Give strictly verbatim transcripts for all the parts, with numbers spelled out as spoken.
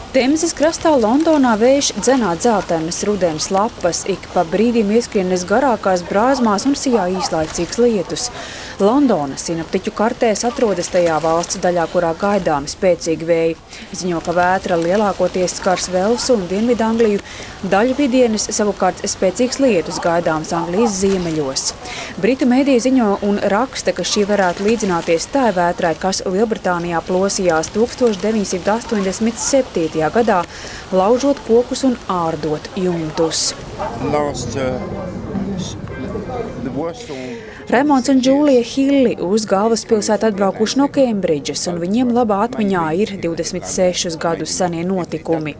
Temzes krastā Londonā vējš dzenā dzeltenas rudens lapas, ik pa brīdim ieskrienas garākās brāzmās un sijā īslaicīgs lietus. Londona sinoptiķu kartēs atrodas tajā valsts daļā, kurā gaidāmi spēcīgi vēji. Ziņo, ka vētra lielākoties skars Velsu un Dienvidangliju, daļu vidienes savukārt spēcīgs lietus gaidāms Anglijas ziemeļos. Britu mēdī ziņo un raksta, ka šī varētu līdzināties tā vētrai, kas Lielbritānijā plosījās tūkstoš deviņsimt astoņdesmit septītajā gadā, laužot kokus un ārdot jumtus. Last, uh, the worst storm... Raimonds un Džūlija Hilli uz galvaspilsētu atbraukuši no Kembridžas, un viņiem labā atmiņā ir divdesmit sešus gadus senie notikumi.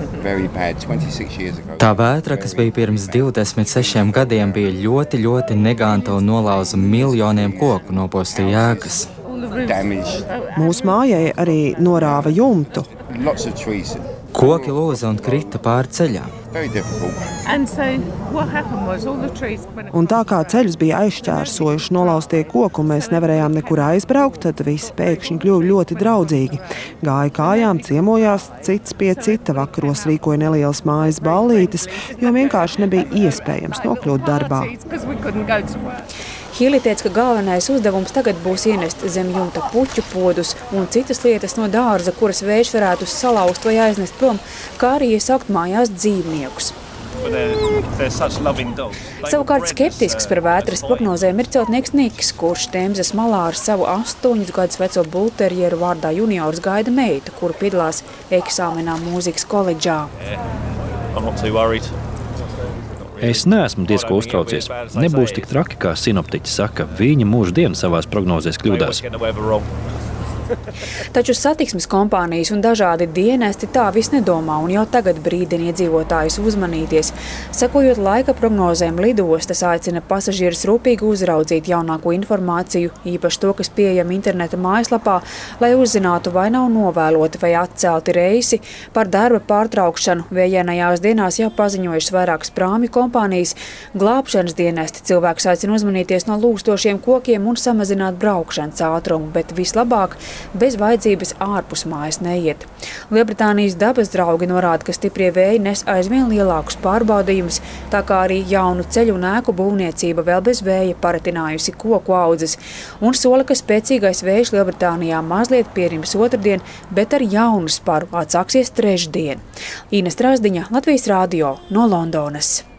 Tā vētra, kas bija pirms divdesmit sešiem gadiem, bija ļoti, ļoti neganta un nolauza miljoniem koku, nopostīja ēkas. Mūsu mājai arī norāva jumtu. Koki lūza un krita pāri ceļā. Un tā kā ceļus bija aizšķērsojuši nolaustie koki un mēs nevarējām nekur aizbraukt, tad visi pēkšņi kļuva ļoti draudzīgi. Gāja kājām, ciemojās cits pie cita, vakaros rīkoja nelielas mājas ballītes, jo vienkārši nebija iespējams nokļūt darbā. Hilli teica, ka galvenais uzdevums tagad būs ienest zem jumta puķu podus un citas lietas no dārza, kuras vējš varētu salauzt vai aiznest prom, kā arī iesaukt mājās dzīvniekus. Savukārt skeptisks par vētras prognozēm ir celtnieks Niks, kurš Temzes malā ar savu astoņus gadus veco bulterjeru vārdā Juniors gaida meitu, kuru piedalās eksāmenā mūzikas koledžā. Es neesmu diezko uztraucies. Nebūs tik traki, kā sinoptiķi saka. Viņa mūžu dienu savās prognozēs kļūdās. Taču satiksmes kompānijas un dažādi dienesti tā vis nedomā un jau tagad brīdina iedzīvotājus uzmanīties. Sekojot laika prognozēm, lidostas aicina pasažierus rūpīgi uzraudzīt jaunāko informāciju, īpaši to, kas pieejama interneta mājaslapā, lai uzzinātu, vai nav novēloti vai atcelti reisi. Par darba pārtraukšanu vējainajās dienās jau paziņojušas vairākas prāmju kompānijas. Glābšanas dienesti cilvēks aicina uzmanīties no lūstošiem kokiem un samazināt braukšanas ātrumu, bet vislabāk bez vajadzības ārpus mājas neiet. Lielbritānijas dabas draugi norāda, ka stiprie vēji nes aizvien lielākus pārbaudījumus, tā kā arī jaunu ceļu un ēku būvniecība vēl bez vēja paratinājusi koku audzes, un sola, ka spēcīgais vējš Lielbritānijā mazliet pierims otrdien, bet ar jaunu sparu atsāksies trešdien. Ines Trasdiņa, Latvijas Rādio no Londonas.